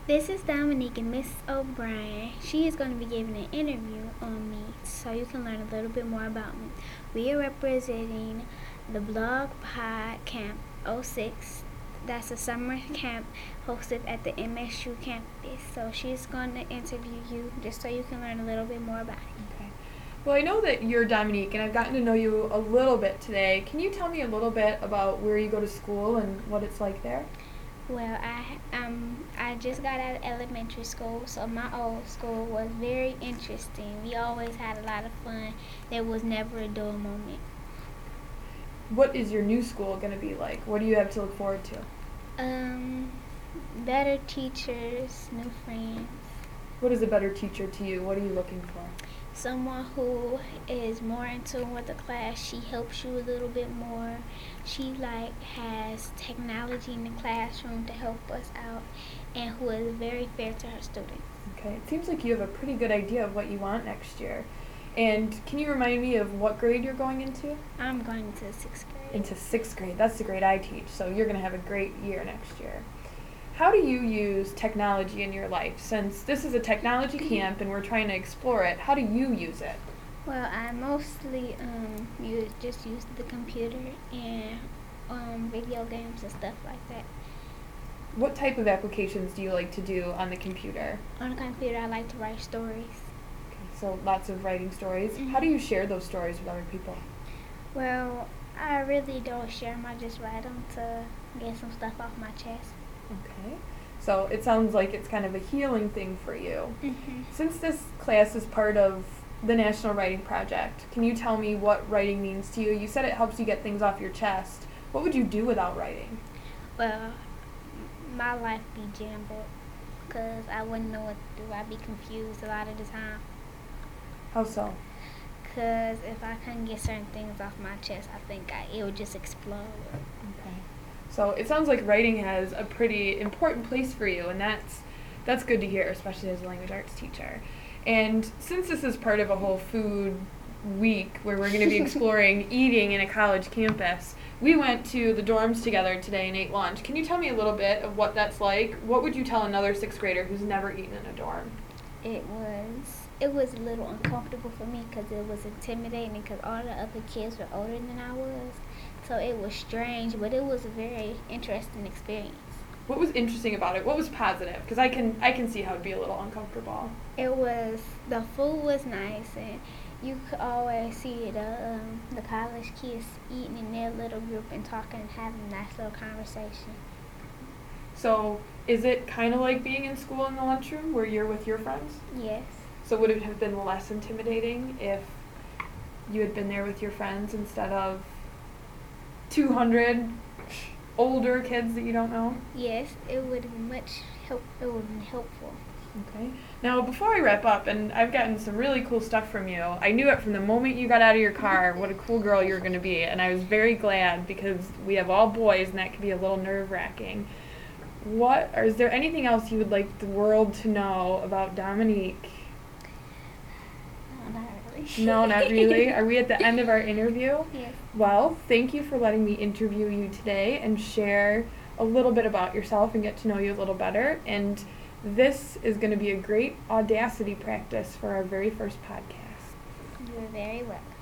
This is Dominique and Miss O'Brien. She is going to be giving an interview on me so you can learn a little bit more about me. We are representing the Blog Pod Camp '06. That's a summer camp hosted at the MSU campus. So she's going to interview you just so you can learn a little bit more about it. Okay. Well, I know that you're Dominique, and I've gotten to know you a little bit today. Can you tell me a little bit about where you go to school and what it's like there? Well, I just got out of elementary school, so my old school was very interesting. We always had a lot of fun. There was never a dull moment. What is your new school going to be like? What do you have to look forward to? Better teachers, new friends. What is a better teacher to you? What are you looking for? Someone who is more in tune with the class. She helps you a little bit more. She has technology in the classroom to help us out, and who is very fair to her students. Okay, it seems like you have a pretty good idea of what you want next year. And can you remind me of what grade you're going into? I'm going into 6th grade. Into 6th grade. That's the grade I teach, so you're going to have a great year next year. How do you use technology in your life? Since this is a technology camp and we're trying to explore it, how do you use it? Well, I mostly just use the computer and video games and stuff like that. What type of applications do you like to do on the computer? On the computer, I like to write stories. Okay, so lots of writing stories. Mm-hmm. How do you share those stories with other people? Well, I really don't share them. I just write them to get some stuff off my chest. Okay. So it sounds like it's kind of a healing thing for you. Mm-hmm. Since this class is part of the National Writing Project, can you tell me what writing means to you? You said it helps you get things off your chest. What would you do without writing? Well, my life be jammed up because I wouldn't know what to do. I'd be confused a lot of the time. How so? Because if I couldn't get certain things off my chest, I think it would just explode. Okay. So it sounds like writing has a pretty important place for you, and that's good to hear, especially as a language arts teacher. And since this is part of a whole food week where we're going to be exploring eating in a college campus, we went to the dorms together today and ate lunch. Can you tell me a little bit of what that's like? What would you tell another 6th grader who's never eaten in a dorm? It was a little uncomfortable for me because it was intimidating because all the other kids were older than I was. So it was strange, but it was a very interesting experience. What was interesting about it? What was positive? Because I can see how it'd be a little uncomfortable. The food was nice, and you could always see the college kids eating in their little group and talking and having a nice little conversation. So is it kind of like being in school in the lunchroom where you're with your friends? Yes. So would it have been less intimidating if you had been there with your friends instead of 200 older kids that you don't know? Yes, it would have been helpful. Okay. Now, before I wrap up, and I've gotten some really cool stuff from you, I knew it from the moment you got out of your car what a cool girl you were going to be, and I was very glad because we have all boys, and that can be a little nerve-wracking. Is there anything else you would like the world to know about Dominique? No, not really. No, not really. Are we at the end of our interview? Yes. Well, thank you for letting me interview you today and share a little bit about yourself and get to know you a little better. And this is going to be a great audacity practice for our very first podcast. You're very welcome.